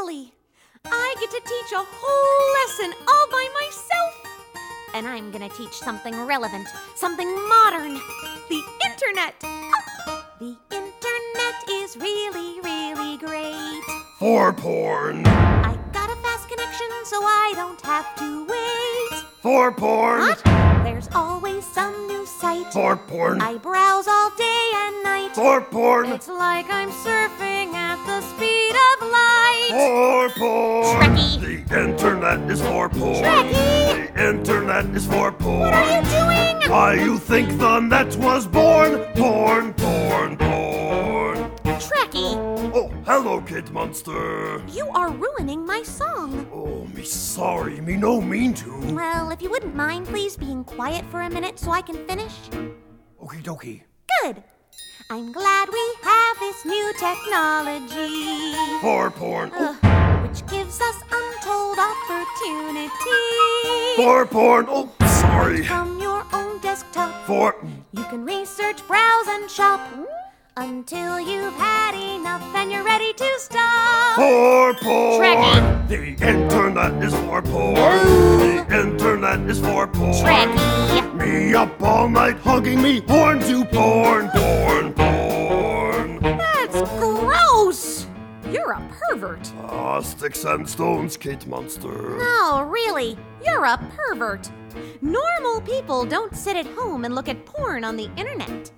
Polly. I get to teach a whole lesson all by myself. And I'm gonna teach something relevant, something modern. The internet. The internet is really, really great. For porn. I got a fast connection so I don't have to wait. For porn. What? There's always some new site. For porn. I browse all day and night. For porn. It's like I'm surfing at the speed of light. For porn. Trekkie. The internet is for porn. Trekkie. The internet is for porn. What are you doing? Why you think the net was born? Porn, porn, porn. Trekkie, Oh, hello, Kid Monster. you are ruining my song. Oh, me sorry, me no mean to. Well, if you wouldn't mind, please being quiet for a minute so I can finish. Okie dokie. Good. I'm glad we have this new technology. For porn. Which gives us untold opportunity. For porn. Oh, sorry. From your own desktop, For. you can research, browse, and shop until you've had enough and you're ready to stop. For porn. Trekkie. The internet is for porn. The internet is for porn. Trekkie. Me up all night hugging me horn to porn, porn, porn. That's gross. You're a pervert. Ah, sticks and stones, Kid Monster. No, really, you're a pervert. Normal people don't sit at home and look at porn on the internet.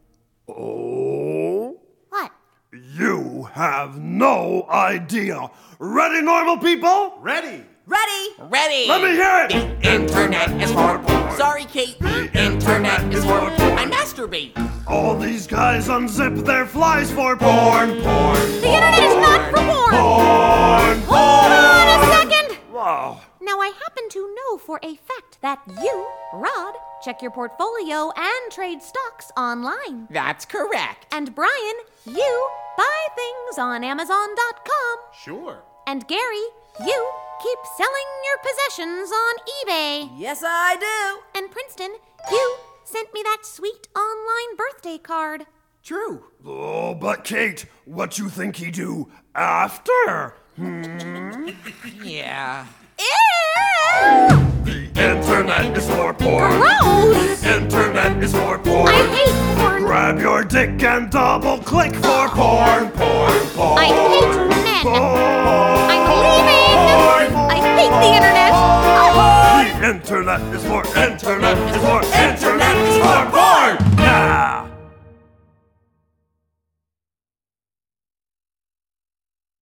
Oh? What? You have no idea. Ready, normal people? Ready! Ready? Ready! Let me hear it! The internet is for porn. Sorry, Kate. The internet is for porn. I masturbate. All these guys unzip their flies for porn, porn. The internet is not for porn. Porn, Hold on a second. Wow. Now, I happen to know for a fact that you, Rod, check your portfolio and trade stocks online. That's correct. And Brian, you buy things on Amazon.com. Sure. And Gary, you keep selling your possessions on eBay. Yes, I do. And Princeton, you sent me that sweet online birthday card. True. Oh, but Kate, what you think he do after? Yeah. Ew! The internet is for porn. Gross! The internet is for porn. I hate porn. Grab your dick and double click for porn, porn, porn. I hate men. Porn. I'm leaving. I hate the internet. The internet is for internet is for internet is for